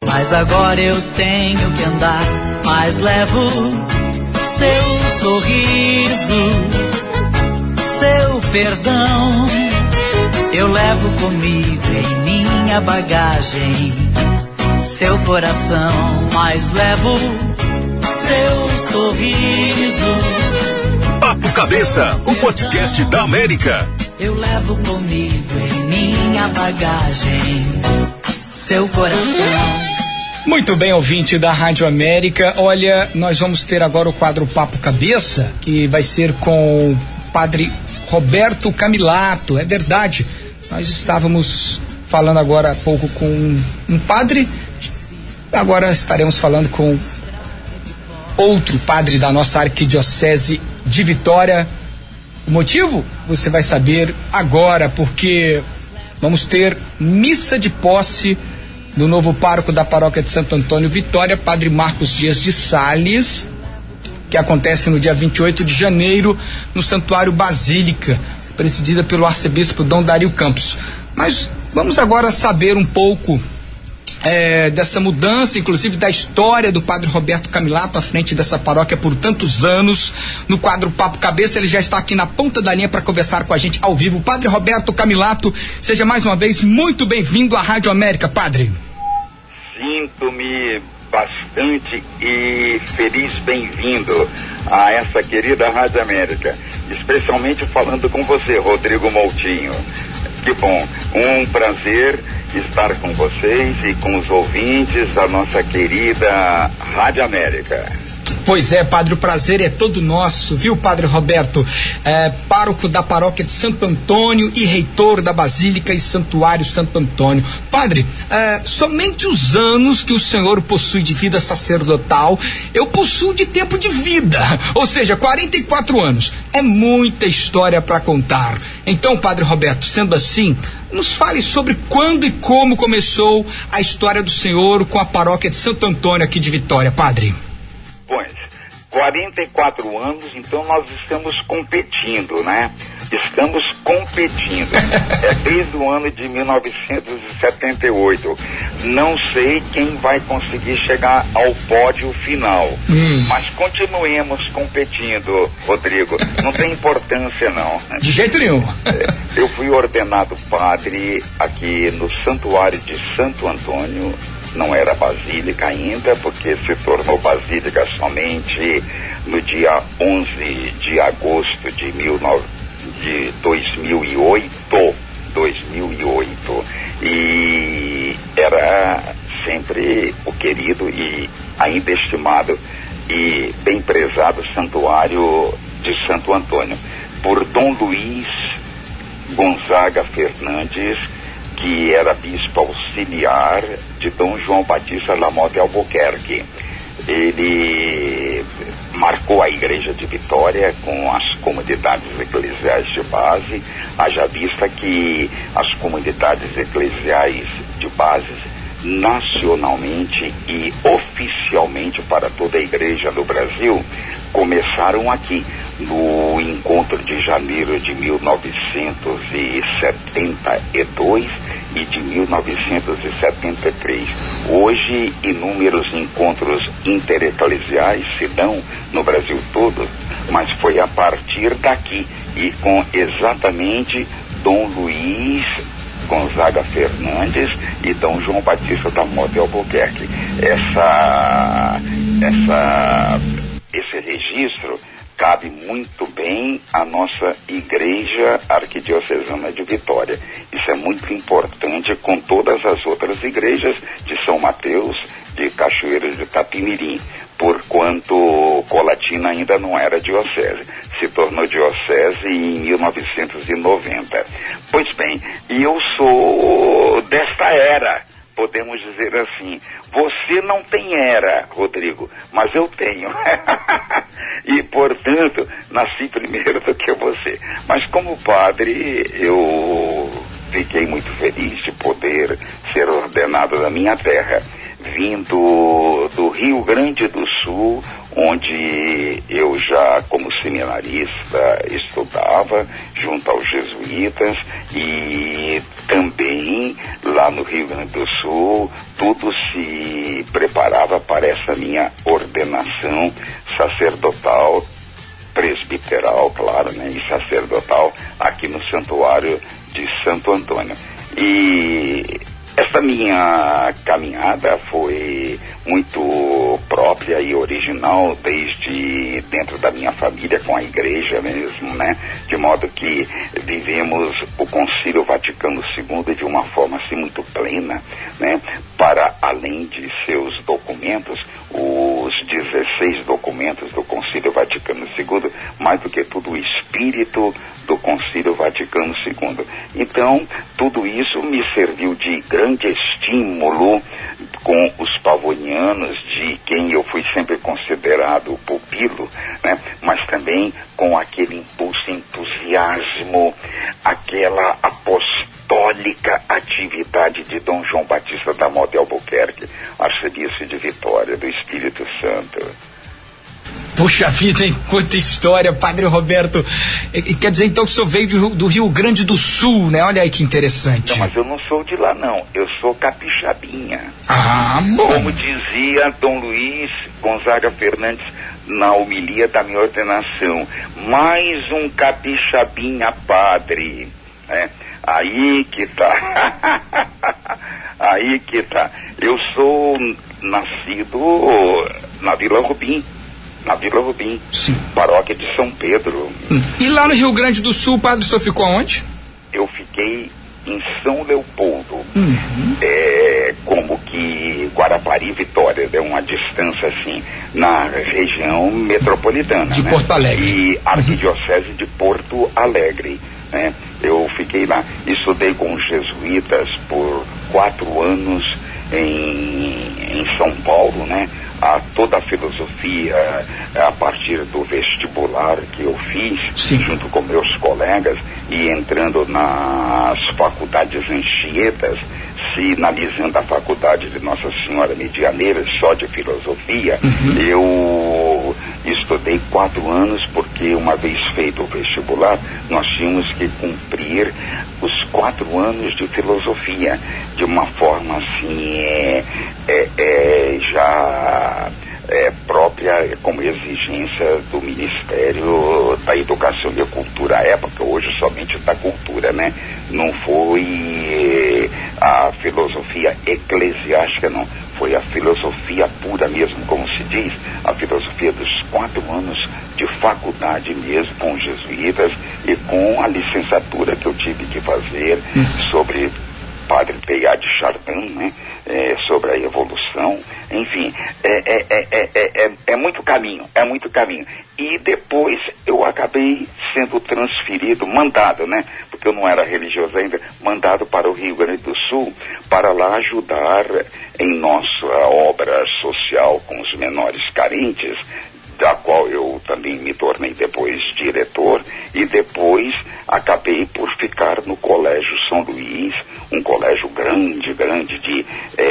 Mas agora eu tenho que andar, mas levo seu sorriso, seu perdão. Eu levo comigo em minha bagagem seu coração, mas levo seu sorriso. Papo Cabeça, o podcast da América. Eu levo comigo em minha bagagem seu coração. Muito bem, ouvinte da Rádio América. Olha, nós vamos ter agora o quadro Papo Cabeça, que vai ser com o padre Roberto Camilato. É verdade, nós estávamos falando agora há pouco com um padre, agora estaremos falando com outro padre da nossa arquidiocese de Vitória. O motivo você vai saber agora, porque vamos ter missa de posse do novo pároco da paróquia de Santo Antônio Vitória, padre Marcos Dias de Sales, que acontece no dia 28 de janeiro no Santuário Basílica, presidida pelo arcebispo Dom Dario Campos. Mas vamos agora saber um pouco dessa mudança, inclusive da história do padre Roberto Camilato à frente dessa paróquia por tantos anos. No quadro Papo Cabeça, ele já está aqui na ponta da linha para conversar com a gente ao vivo. Padre Roberto Camilato, seja mais uma vez muito bem-vindo à Rádio América, padre. Sinto-me bastante e feliz bem-vindo a essa querida Rádio América, especialmente falando com você, Rodrigo Moutinho. Que bom, um prazer estar com vocês e com os ouvintes da nossa querida Rádio América. Pois é, padre, o prazer é todo nosso, viu, padre Roberto? Pároco da paróquia de Santo Antônio e reitor da Basílica e Santuário Santo Antônio. Padre, somente os anos que o senhor possui de vida sacerdotal, eu possuo de tempo de vida, ou seja, 44 anos. É muita história para contar. Então, padre Roberto, sendo assim, nos fale sobre quando e como começou a história do senhor com a paróquia de Santo Antônio aqui de Vitória, padre. Pois, 44 anos, então nós estamos competindo, né? Estamos competindo. É desde o ano de 1978. Não sei quem vai conseguir chegar ao pódio final. Mas continuemos competindo, Rodrigo. Não tem importância, não. De jeito nenhum. Eu fui ordenado padre aqui no Santuário de Santo Antônio. Não era basílica ainda, porque se tornou basílica somente no dia 11 de agosto de 2008. E era sempre o querido e ainda estimado e bem prezado Santuário de Santo Antônio, por Dom Luiz Gonzaga Fernandes, que era bispo auxiliar de Dom João Batista Lamotte Albuquerque. Ele marcou a Igreja de Vitória com as comunidades eclesiais de base, haja vista que as comunidades eclesiais de base, nacionalmente e oficialmente para toda a Igreja no Brasil, começaram aqui no encontro de janeiro de 1972 e de 1973. Hoje, inúmeros encontros intereclesiais se dão no Brasil todo, mas foi a partir daqui e com exatamente Dom Luiz Gonzaga Fernandes e Dom João Batista Lamotte Albuquerque. Esse registro cabe muito bem à nossa Igreja Arquidiocesana de Vitória. Isso é muito importante com todas as outras igrejas de São Mateus, de Cachoeiras de Itapimirim, porquanto Colatina ainda não era diocese. Se tornou diocese em 1990. Pois bem, e eu sou desta era, podemos dizer assim. Você não tem era, Rodrigo, mas eu tenho. E, portanto, nasci primeiro do que você. Mas como padre, eu fiquei muito feliz de poder ser ordenado da minha terra, vindo do Rio Grande do Sul, onde eu já, como seminarista, estudava junto aos jesuítas, e também lá no Rio Grande do Sul, tudo se preparava para essa minha ordenação sacerdotal, presbiteral, claro, né, e sacerdotal aqui no Santuário de Santo Antônio. E essa minha caminhada foi muito própria e original desde dentro da minha família, com a igreja mesmo, né? De modo que vivemos o Concílio Vaticano II de uma forma assim muito plena, né? Para além de seus documentos, os 16 documentos do Concílio Vaticano II, mais do que tudo o espírito do Concílio Vaticano II. Então, tudo isso me serviu de grande estímulo com os pavonianos, de quem eu fui sempre considerado pupilo, né? Mas também com aquele impulso, entusiasmo, aquela apostólica atividade de Dom João Batista da Mota Albuquerque, arcebispo de Vitória, do Espírito Santo. Puxa vida, hein? Quanta história, Padre Roberto. Quer dizer, então, que o senhor veio do Rio Grande do Sul, né? Olha aí que interessante. Não, mas eu não sou de lá, não. Eu sou capixabinha. Ah, bom. Como dizia Dom Luiz Gonzaga Fernandes na homilia da minha ordenação, mais um capixabinha padre, né? Aí que tá. Aí que tá. Eu sou nascido na Vila Rubim. Na Vila Rubim, sim, paróquia de São Pedro. E lá no Rio Grande do Sul, padre, o senhor ficou aonde? Eu fiquei em São Leopoldo, como que Guarapari e Vitória, deu uma distância assim, na região metropolitana, de, né? Porto Alegre. E arquidiocese de Porto Alegre, né? Eu fiquei lá, estudei com os jesuítas por 4 anos em São Paulo, né? Toda a filosofia a partir do vestibular que eu fiz, sim, junto com meus colegas, e entrando nas faculdades Anchieta, finalizando a faculdade de Nossa Senhora Medianeira, só de filosofia. Eu estudei 4 anos, porque uma vez feito o vestibular, nós tínhamos que cumprir os 4 anos de filosofia, de uma forma assim, já própria, como exigência do Ministério da Educação e Cultura à época, hoje somente da cultura, né? Não foi a filosofia eclesiástica, não. Foi a filosofia pura mesmo, como se diz, a filosofia dos 4 anos de faculdade mesmo, com os jesuítas, e com a licenciatura que eu tive que fazer sobre Padre Teilhard de Chardin, né? Sobre a evolução, enfim, é muito caminho, E depois eu acabei sendo transferido, mandado, né? Porque eu não era religioso ainda, mandado para o Rio Grande do Sul, para lá ajudar em nossa obra social com os menores carentes, da qual eu também me tornei depois diretor, e depois acabei por ficar no Colégio São Luís, um colégio grande, de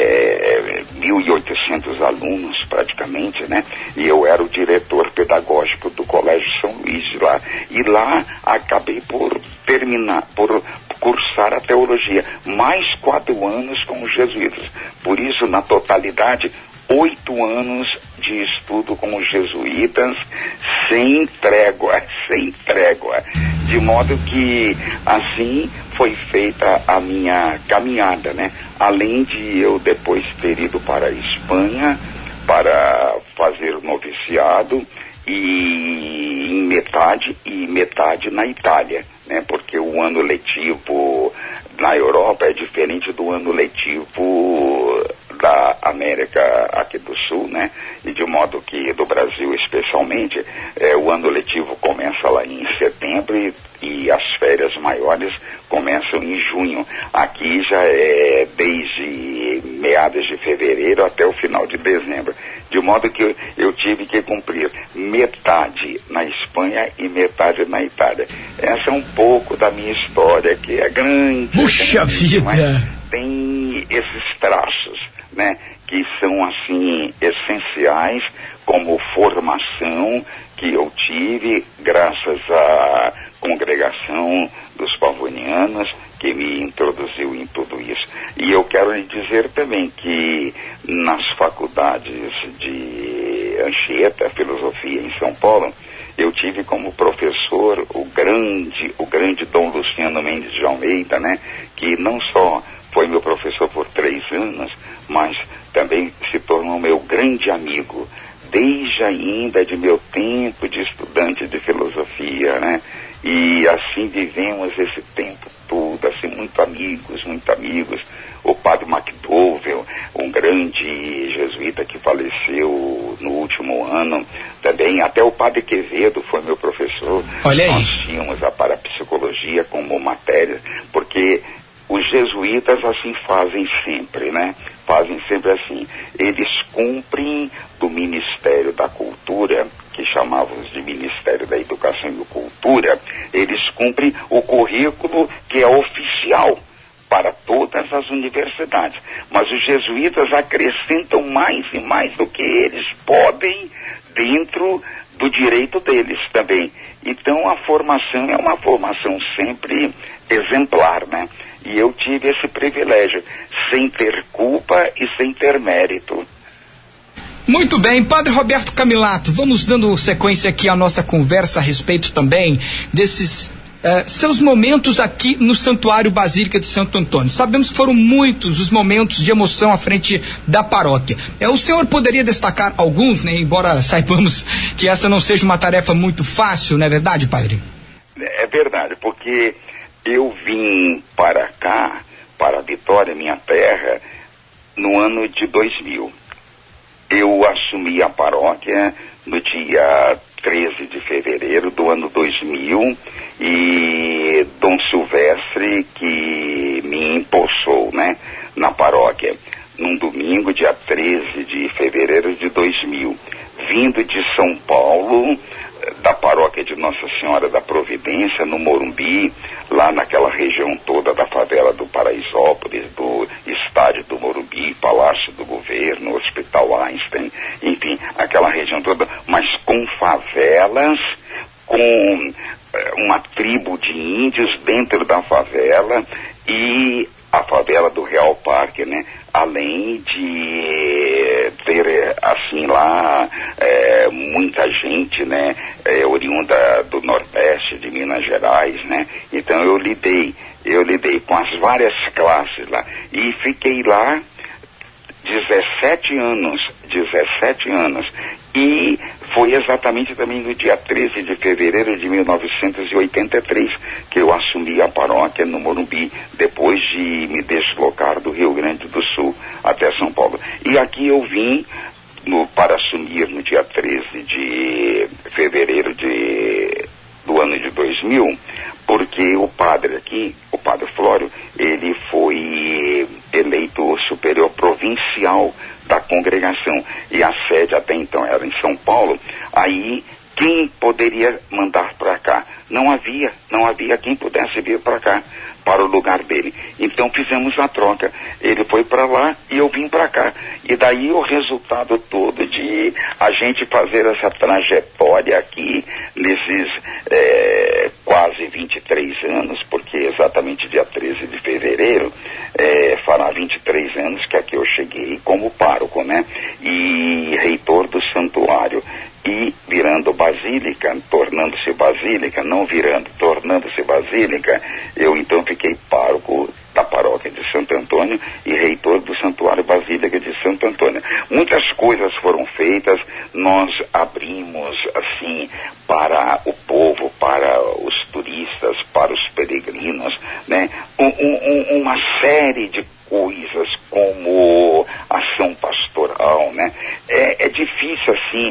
1.800 alunos praticamente, né? E eu era o diretor pedagógico do Colégio São Luís lá. E lá acabei por cursar a teologia, mais 4 anos com os jesuítas. Por isso, na totalidade, 8 anos de estudo com os jesuítas, sem trégua, de modo que assim foi feita a minha caminhada, né? Além de eu depois ter ido para a Espanha para fazer o noviciado, e em metade na Itália, né? Porque o ano letivo na Europa é diferente do ano letivo da América aqui do Sul, né? E de modo que do Brasil especialmente, o ano letivo começa lá em setembro e as férias maiores começam em junho. Aqui já é desde meados de fevereiro até o final de dezembro. De modo que eu tive que cumprir metade na Espanha e metade na Itália. Essa é um pouco da minha história, que é grande. Puxa vida! Mas tem esses traços, né, que são assim essenciais como formação que eu tive graças à congregação dos pavonianos, que me introduziu em tudo isso. E eu quero lhe dizer também que nas faculdades de Anchieta, Filosofia em São Paulo, eu tive como professor o grande Dom Luciano Mendes de Almeida, né? Que não só foi meu professor por 3 anos, mas também se tornou meu grande amigo, desde ainda de meu tempo de estudante de filosofia, né? E assim vivemos esse tempo todo, assim, muito amigos. O padre McDowell, um grande jesuíta que faleceu no último ano, também, até o padre Quevedo foi meu professor. Olha aí. Nós tínhamos a parapsicologia como matéria, porque os jesuítas assim fazem sempre, né? Fazem sempre assim. Eles cumprem do Ministério da Cultura, que chamávamos de Ministério da Educação e Cultura, eles cumprem o currículo que é oficial para todas as universidades. Mas os jesuítas acrescentam mais e mais do que eles podem dentro do direito deles também. Então a formação é uma formação sempre exemplar, né? E eu tive esse privilégio, sem ter culpa e sem ter mérito. Muito bem, Padre Roberto Camilato, vamos dando sequência aqui à nossa conversa a respeito também desses seus momentos aqui no Santuário Basílica de Santo Antônio. Sabemos que foram muitos os momentos de emoção à frente da paróquia. O senhor poderia destacar alguns, né, embora saibamos que essa não seja uma tarefa muito fácil, não é verdade, padre? É verdade, porque eu vim para cá, para Vitória, minha terra, no ano de 2000. Eu assumi a paróquia no dia 13 de fevereiro do ano 2000 e Dom Silvestre que me impulsou, né, na paróquia, num domingo, dia 13 de fevereiro de 2000, vindo de São Paulo, da paróquia de Nossa Senhora da Providência, no Morumbi, lá naquela região toda da favela do Paraisópolis, do estádio do Morumbi, Palácio do Governo, Hospital Einstein, enfim, aquela região toda, mas com favelas, com uma tribo de índios dentro da favela e a favela do Real Parque, né? Além de ter, assim, lá muita gente, né? Oriunda do Nordeste, de Minas Gerais, né? Então eu lidei com as várias classes lá e fiquei lá 17 anos e foi exatamente também no dia 13 de fevereiro de 1983 que eu assumi a paróquia no Morumbi, depois de me deslocar do Rio Grande do Sul até São Paulo. E aqui eu vim para assumir no dia 13 de fevereiro do ano de 2000, porque o padre aqui, o padre Flório, ele foi eleito superior provincial da congregação, e a sede até então era em São Paulo. Aí quem poderia mandar para cá? Não havia quem pudesse vir para cá, para o lugar dele. Então fizemos a troca. Ele foi para lá e eu vim para cá. E daí o resultado todo de a gente fazer essa trajetória aqui nesses quase 23 anos, porque exatamente dia 13 de fevereiro fará 23 anos que aqui eu cheguei como pároco, né? E reitor do santuário. E virando basílica, tornando-se basílica, não virando, tornando-se basílica, eu então fiquei pároco da paróquia de Santo Antônio e reitor do Santuário Basílica de Santo Antônio. Muitas coisas foram feitas, nós abrimos, assim, para o povo, para os turistas, para os peregrinos, né? Uma série de coisas como ação pastoral, né? É difícil, assim,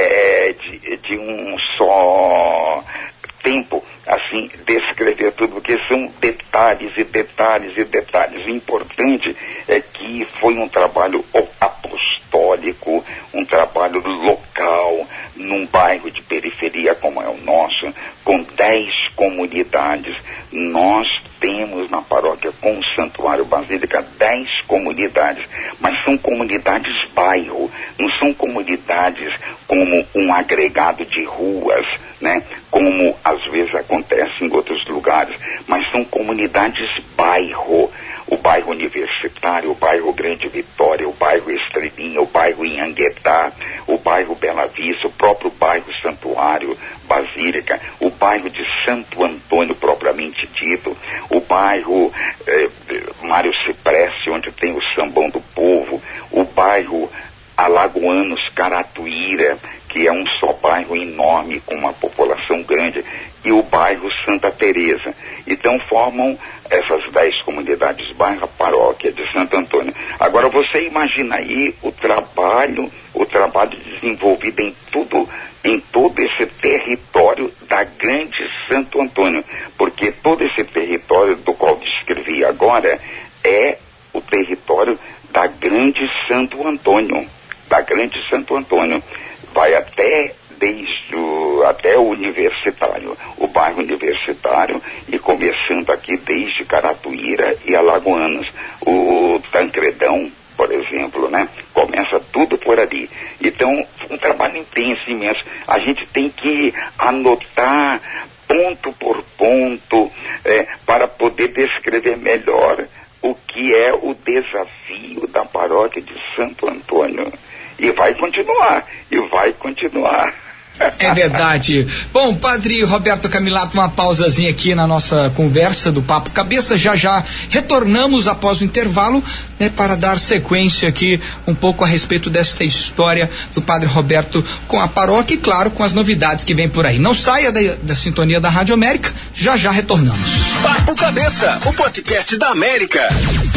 de um só tempo, assim, descrever tudo, porque são detalhes e detalhes e detalhes. O importante é que foi um trabalho apostólico, um trabalho local, num bairro de periferia como é o nosso, com 10 comunidades. Nós temos na paróquia com o Santuário Basílica 10 comunidades, mas são comunidades bairro, não são comunidades como um agregado de ruas, né? Como às vezes acontece em outros lugares, mas são comunidades bairro. O bairro Universitário, o bairro Grande Vitória, o bairro Estrelinha, o bairro Inhanguetá, o bairro Bela Vista, o próprio bairro Santuário, Basílica, o bairro de Santo Antônio propriamente dito, o bairro Mário Cipreste, onde tem o Sambão do Povo, o bairro Alagoanos Caratuíra, que é um só bairro enorme com uma população grande, e o bairro Santa Teresa. Então formam essas 10 comunidades bairro, a paróquia de Santo Antônio. Agora você imagina aí o trabalho desenvolvido em todo esse território da Grande Santo Antônio, porque todo esse território do qual descrevi agora é o território da Grande Santo Antônio, vai até o Universitário, o bairro Universitário, e começando aqui desde Caratuíra e Alagoanas, o Tancredão, por exemplo, né? Começa tudo por ali. Então, um trabalho intenso, imenso. A gente tem que anotar ponto por ponto para poder descrever melhor o que é o desafio da paróquia de Santo Antônio. E vai continuar. É verdade. Bom, Padre Roberto Camilato, uma pausazinha aqui na nossa conversa do Papo Cabeça. Já retornamos após o intervalo, né, para dar sequência aqui um pouco a respeito desta história do Padre Roberto com a paróquia e, claro, com as novidades que vem por aí. Não saia da sintonia da Rádio América, já retornamos. Papo Cabeça, o podcast da América.